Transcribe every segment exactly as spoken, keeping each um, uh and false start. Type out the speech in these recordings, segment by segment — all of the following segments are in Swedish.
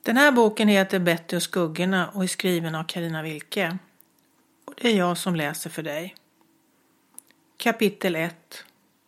Den här boken heter Betty och skuggorna och är skriven av Carina Wilke. Och det är jag som läser för dig. Kapitel ett.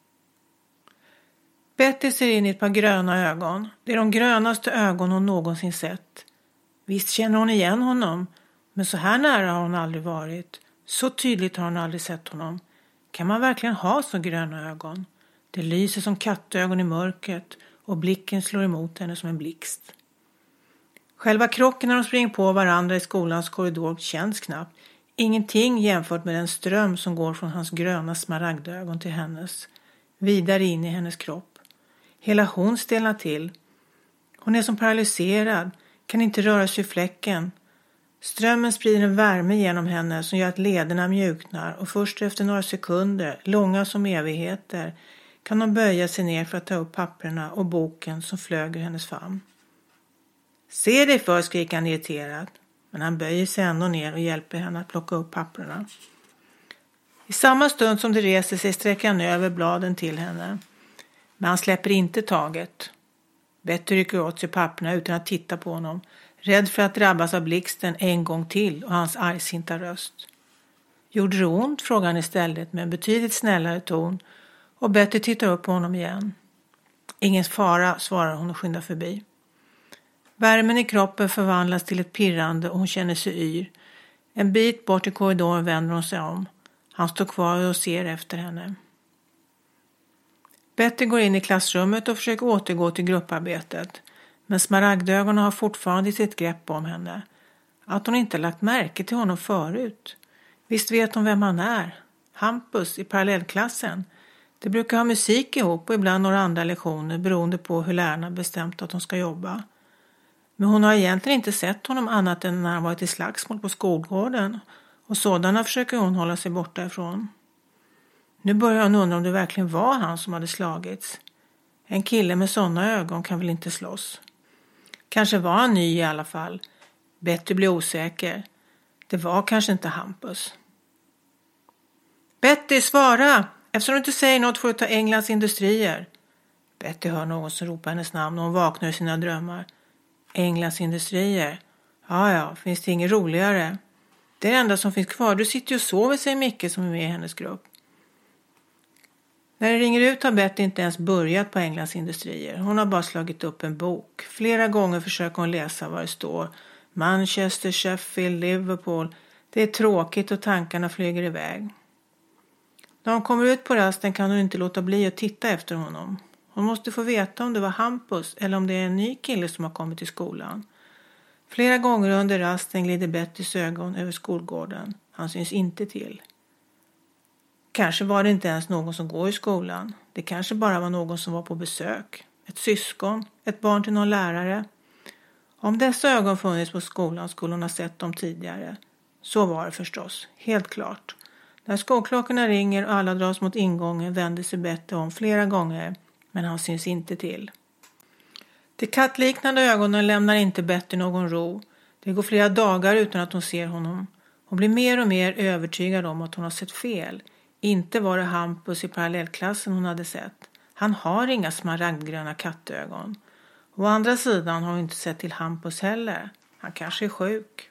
Betty ser in i ett par gröna ögon. Det är de grönaste ögon hon någonsin sett. Visst känner hon igen honom, men så här nära har hon aldrig varit. Så tydligt har hon aldrig sett honom. Kan man verkligen ha så gröna ögon? Det lyser som kattögon i mörkret och blicken slår emot henne som en blixt. Själva krocken när de springer på varandra i skolans korridor känns knappt. Ingenting jämfört med den ström som går från hans gröna smaragdögon till hennes. Vidare in i hennes kropp. Hela hon stelnar till. Hon är som paralyserad, kan inte röra sig i fläcken. Strömmen sprider en värme genom henne som gör att lederna mjuknar och först efter några sekunder, långa som evigheter, kan hon böja sig ner för att ta upp papperna och boken som flög ur hennes famn. Se dig för, skriker han irriterat, men han böjer sig ändå ner och hjälper henne att plocka upp papperna. I samma stund som det reser sig sträcker han över bladen till henne, men han släpper inte taget. Betty rycker åt sig papperna utan att titta på honom, rädd för att drabbas av blixten en gång till och hans argsinta röst. Gjorde det ont, frågar han istället med en betydligt snällare ton och Betty tittar upp på honom igen. Ingen fara, svarar hon och skyndar förbi. Värmen i kroppen förvandlas till ett pirrande och hon känner sig yr. En bit bort i korridoren vänder hon sig om. Han står kvar och ser efter henne. Betty går in i klassrummet och försöker återgå till grupparbetet. Men smaragdögonen har fortfarande sitt grepp om henne. Att hon inte lagt märke till honom förut. Visst vet hon vem han är. Hampus i parallellklassen. De brukar ha musik ihop och ibland några andra lektioner beroende på hur lärarna bestämt att de ska jobba. Men hon har egentligen inte sett honom annat än när han varit i slagsmål på skolgården. Och sådana försöker hon hålla sig borta ifrån. Nu börjar hon undra om det verkligen var han som hade slagits. En kille med sådana ögon kan väl inte slåss. Kanske var han ny i alla fall. Betty blir osäker. Det var kanske inte Hampus. Betty, svara! Eftersom du inte säger något får du ta Englands industrier. Betty hör någon som ropar hennes namn och hon vaknar i sina drömmar. Englands industrier. Ja, ja, finns det inget roligare? Det är det enda som finns kvar. Du sitter ju och sover, säger Micke som är med i hennes grupp. När det ringer ut har Betty inte ens börjat på Englands industrier. Hon har bara slagit upp en bok. Flera gånger försöker hon läsa vad det står. Manchester, Sheffield, Liverpool. Det är tråkigt och tankarna flyger iväg. När hon kommer ut på rasten kan hon inte låta bli att titta efter honom. Hon måste få veta om det var Hampus eller om det är en ny kille som har kommit till skolan. Flera gånger under rasten glider Bettys ögon över skolgården. Han syns inte till. Kanske var det inte ens någon som går i skolan. Det kanske bara var någon som var på besök. Ett syskon, ett barn till någon lärare. Om dessa ögon funnits på skolan skulle hon ha sett dem tidigare. Så var det förstås, helt klart. När skolklockorna ringer och alla dras mot ingången vänder sig Betty om flera gånger. Men han syns inte till. De kattliknande ögonen lämnar inte Betty någon ro. Det går flera dagar utan att hon ser honom. Hon blir mer och mer övertygad om att hon har sett fel. Inte var det Hampus i parallellklassen hon hade sett. Han har inga smaragdgröna kattögon. Å andra sidan har hon inte sett till Hampus heller. Han kanske är sjuk.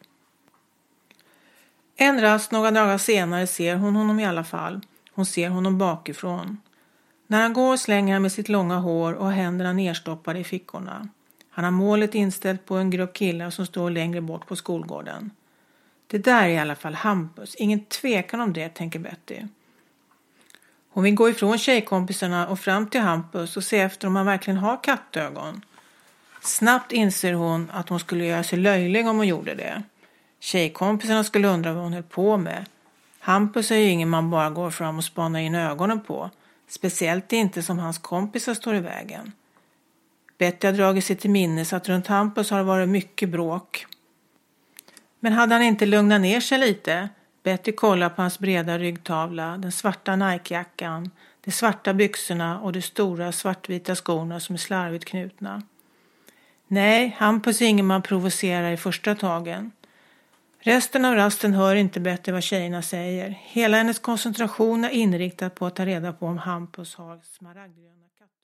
En rast några dagar senare ser hon honom i alla fall. Hon ser honom bakifrån. När han går slänger han med sitt långa hår och händerna nerstoppade i fickorna. Han har målet inställt på en grupp killar som står längre bort på skolgården. Det där är i alla fall Hampus. Ingen tvekan om det, tänker Betty. Hon vill gå ifrån tjejkompisarna och fram till Hampus och se efter om han verkligen har kattögon. Snabbt inser hon att hon skulle göra sig löjlig om hon gjorde det. Tjejkompisarna skulle undra vad hon höll på med. Hampus är ju ingen man bara går fram och spanar in ögonen på. Speciellt inte som hans kompisar står i vägen. Betty har dragit sig till minnes att runt Hampus har det varit mycket bråk. Men hade han inte lugnat ner sig lite? Betty kollar på hans breda ryggtavla, den svarta Nike-jackan, de svarta byxorna och de stora svartvita skorna som är slarvigt knutna. Nej, Hampus är ingen man provocerar i första tagen. Resten av rasten hör inte Betty vad tjejerna säger. Hela hennes koncentration är inriktad på att ta reda på om Hampus har smaragdgröna katter.